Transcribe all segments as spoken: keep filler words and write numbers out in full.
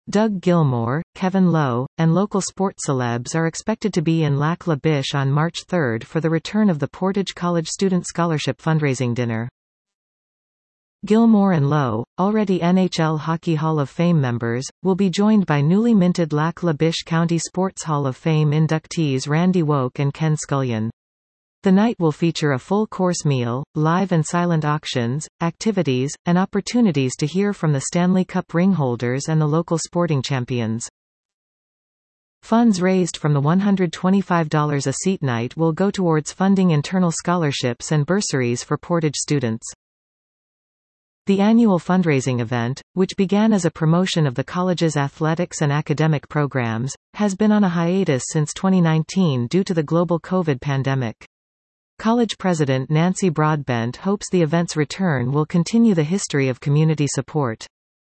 Doug Gilmour, Kevin Lowe, and local sports celebs are expected to be in Lac La Biche on March third for the return of the Portage College Student Scholarship fundraising dinner. Gilmour and Lowe, already N H L Hockey Hall of Fame members, will be joined by newly minted Lac La Biche County Sports Hall of Fame inductees Randy Woke and Ken Scullion. The night will feature a full-course meal, live and silent auctions, activities, and opportunities to hear from the Stanley Cup ring holders and the local sporting champions. Funds raised from the one hundred twenty-five dollars a seat night will go towards funding internal scholarships and bursaries for Portage students. The annual fundraising event, which began as a promotion of the college's athletics and academic programs, has been on a hiatus since twenty nineteen due to the global COVID pandemic. College President Nancy Broadbent hopes the event's return will continue the history of community support.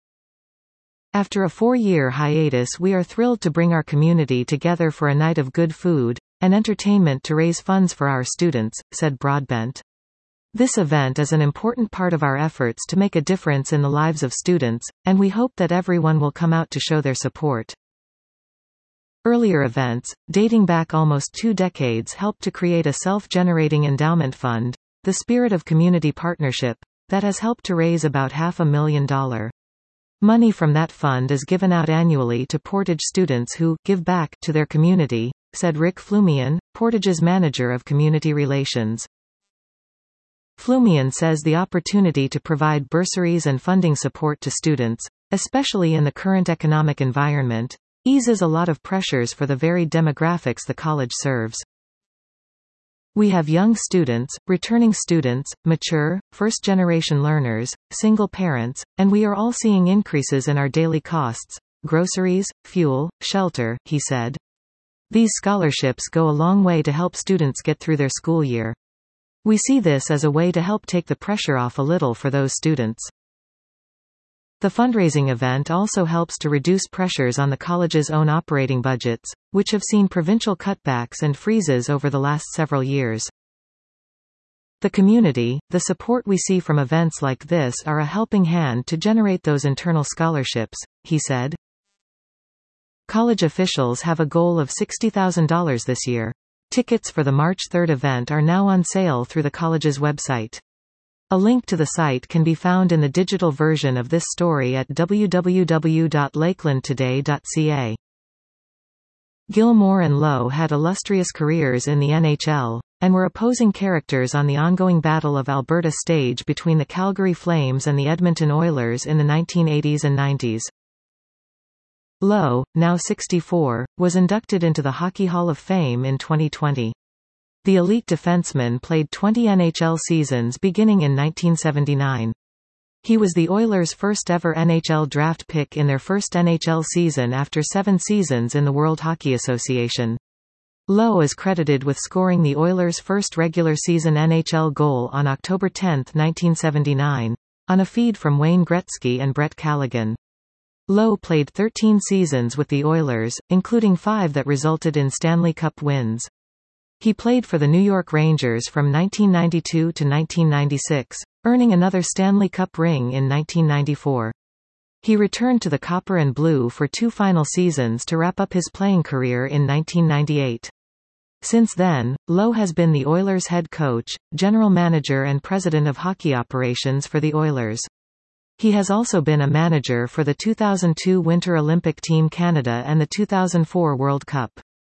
After a four-year hiatus, we are thrilled to bring our community together for a night of good food and entertainment to raise funds for our students, said Broadbent. This event is an important part of our efforts to make a difference in the lives of students, and we hope that everyone will come out to show their support. Earlier events, dating back almost two decades, helped to create a self-generating endowment fund, the Spirit of Community Partnership, that has helped to raise about half a million dollars. Money from that fund is given out annually to Portage students who give back to their community, said Rick Flumian, Portage's manager of community relations. Flumian says the opportunity to provide bursaries and funding support to students, especially in the current economic environment, eases a lot of pressures for the varied demographics the college serves. We have young students, returning students, mature, first-generation learners, single parents, and we are all seeing increases in our daily costs, groceries, fuel, shelter, he said. These scholarships go a long way to help students get through their school year. We see this as a way to help take the pressure off a little for those students. The fundraising event also helps to reduce pressures on the college's own operating budgets, which have seen provincial cutbacks and freezes over the last several years. The community, the support we see from events like this are a helping hand to generate those internal scholarships, he said. College officials have a goal of sixty thousand dollars this year. Tickets for the March third event are now on sale through the college's website. A link to the site can be found in the digital version of this story at w w w dot lakeland today dot c a. Gilmour and Lowe had illustrious careers in the N H L, and were opposing characters on the ongoing Battle of Alberta stage between the Calgary Flames and the Edmonton Oilers in the nineteen eighties and nineties. Lowe, now sixty-four, was inducted into the Hockey Hall of Fame in twenty twenty. The elite defenseman played twenty N H L seasons beginning in nineteen seventy-nine. He was the Oilers' first ever N H L draft pick in their first N H L season after seven seasons in the World Hockey Association. Lowe is credited with scoring the Oilers' first regular season N H L goal on October tenth, nineteen seventy-nine, on a feed from Wayne Gretzky and Brett Callaghan. Lowe played thirteen seasons with the Oilers, including five that resulted in Stanley Cup wins. He played for the New York Rangers from nineteen ninety-two to nineteen ninety-six, earning another Stanley Cup ring in nineteen ninety-four. He returned to the Copper and Blue for two final seasons to wrap up his playing career in nineteen ninety-eight. Since then, Lowe has been the Oilers' head coach, general manager and president of hockey operations for the Oilers. He has also been a manager for the two thousand two Winter Olympic Team Canada and the two thousand four World Cup.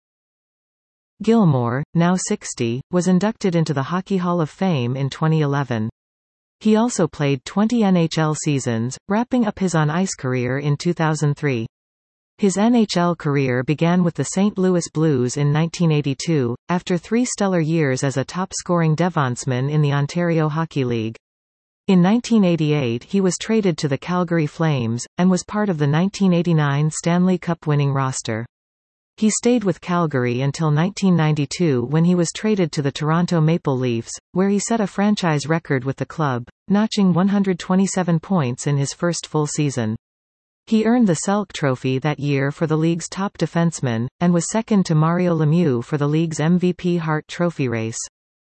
Gilmour, now sixty, was inducted into the Hockey Hall of Fame in twenty eleven. He also played twenty N H L seasons, wrapping up his on-ice career in two thousand three. His N H L career began with the Saint Louis Blues in nineteen eighty-two, after three stellar years as a top-scoring defenseman in the Ontario Hockey League. In nineteen eighty-eight he was traded to the Calgary Flames, and was part of the nineteen eighty-nine Stanley Cup winning roster. He stayed with Calgary until nineteen ninety-two when he was traded to the Toronto Maple Leafs, where he set a franchise record with the club, notching one hundred twenty-seven points in his first full season. He earned the Selke Trophy that year for the league's top defenseman, and was second to Mario Lemieux for the league's M V P Hart Trophy race.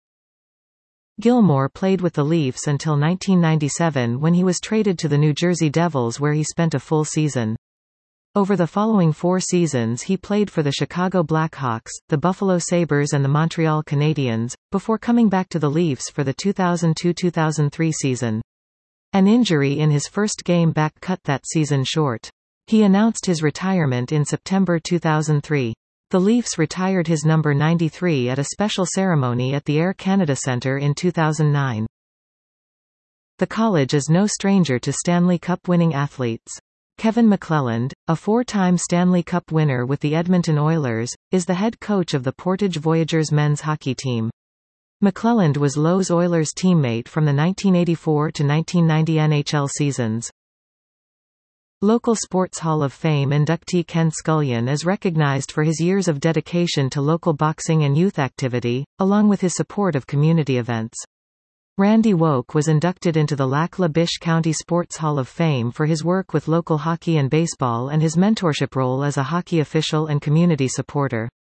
Gilmour played with the Leafs until nineteen ninety-seven when he was traded to the New Jersey Devils, where he spent a full season. Over the following four seasons he played for the Chicago Blackhawks, the Buffalo Sabres and the Montreal Canadiens, before coming back to the Leafs for the two thousand two two thousand three season. An injury in his first game back cut that season short. He announced his retirement in September two thousand three. The Leafs retired his number ninety-three at a special ceremony at the Air Canada Centre in two thousand nine. The college is no stranger to Stanley Cup-winning athletes. Kevin McClelland, a four-time Stanley Cup winner with the Edmonton Oilers, is the head coach of the Portage Voyageurs men's hockey team. McClelland was Lowe's Oilers teammate from the nineteen eighty-four to nineteen ninety N H L seasons. Local Sports Hall of Fame inductee Ken Scullion is recognized for his years of dedication to local boxing and youth activity, along with his support of community events. Randy Woke was inducted into the Lac La Biche County Sports Hall of Fame for his work with local hockey and baseball and his mentorship role as a hockey official and community supporter.